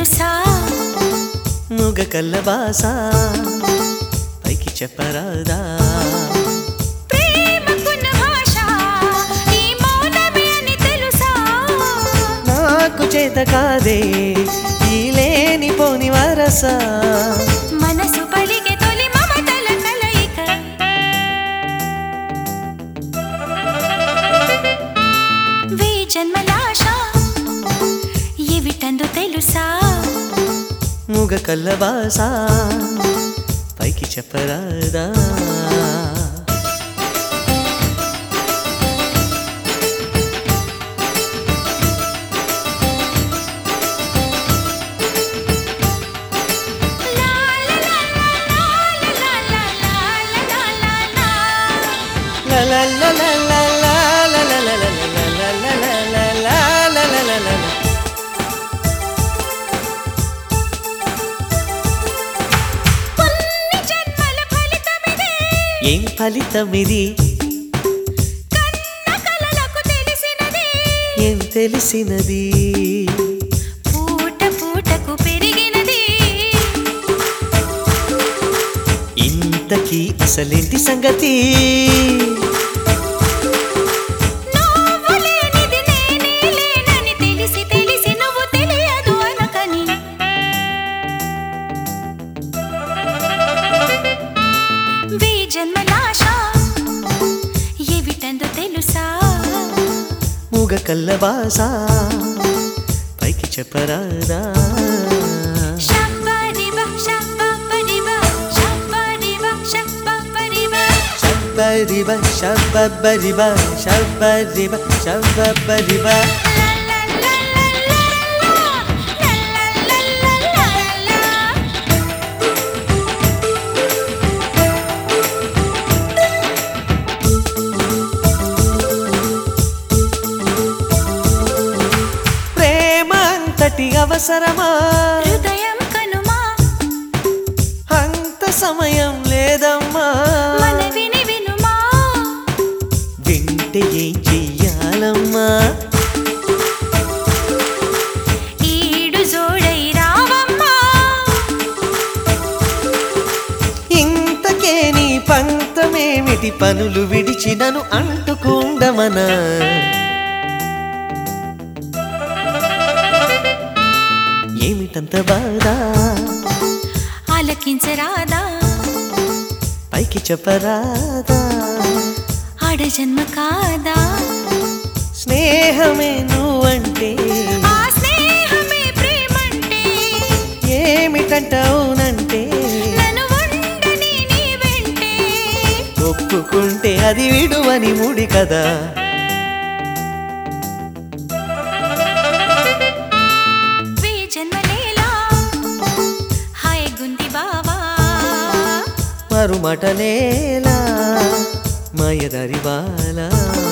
తెలుసా మూగ కళ్ళ బాస పైకి చెప్పరాదా ప్రేమకున్న భాష ఈ మౌనమే అని తెలుసా నాకు చేత కాదే ఈ లేని పోని వరస మనసు పలికే తొలి మమతల కలయిక వేయి జన్మలాశ ఏవిటందో తెలుసా మూగ కళ్ళ బాస పైకి చెప్పరాదా la la la la la la la la la la la la la la la la. కొన్ని జన్మల ఫలితమిది ఏం ఫలితమిది కన్న కలలకు తెలిసినది ఏం తెలిసినది పూట పూటకు పెరిగినది ఇంతకీ అసలేంటి సంగతి నువ్వు లేనిది నేనే లేనని తెలిసి తెలిసి నువ్వు తెలియదు అనకని వేయి జన్మలాశ ఏవిటందో తెలుసా మూగ కళ్ళ బాస పైకి చెప్పరాదా షబ్బరిబ షబ్బరిబ షబ్బరిబ షబ్బరిబ షబ్బరిబ షబ్బరిబ షబ్బరిబ షబ్బరిబ ప్రేమ అంతటి అవసరమా హృదయం కనుమా అంత సమయం లేదమ్మా మనవిని వినుమా వింటే ఏం చెయ్యాలమ్మా ఈడు జోడై రావమ్మా ఇంతకే నీ పంతమేమిటి పనులు విడిచి నన్ను అంటుకుండమనా ఏమిటంత బాధ ఆలకించరాదా పైకి చెప్పరాదా ఆడ జన్మ కాదా స్నేహమే నువ్వంటే ఆ స్నేహమే ప్రేమంటే ఏమిటంటావునంటే నన్ను ఉండని నీ వెంటే ఒప్పుకుంటే అది విడువని ముడి కదా వేయి జన్మలేలా హాయ్ గుంది బావా మరుమటలేలా మాయదారి బాలా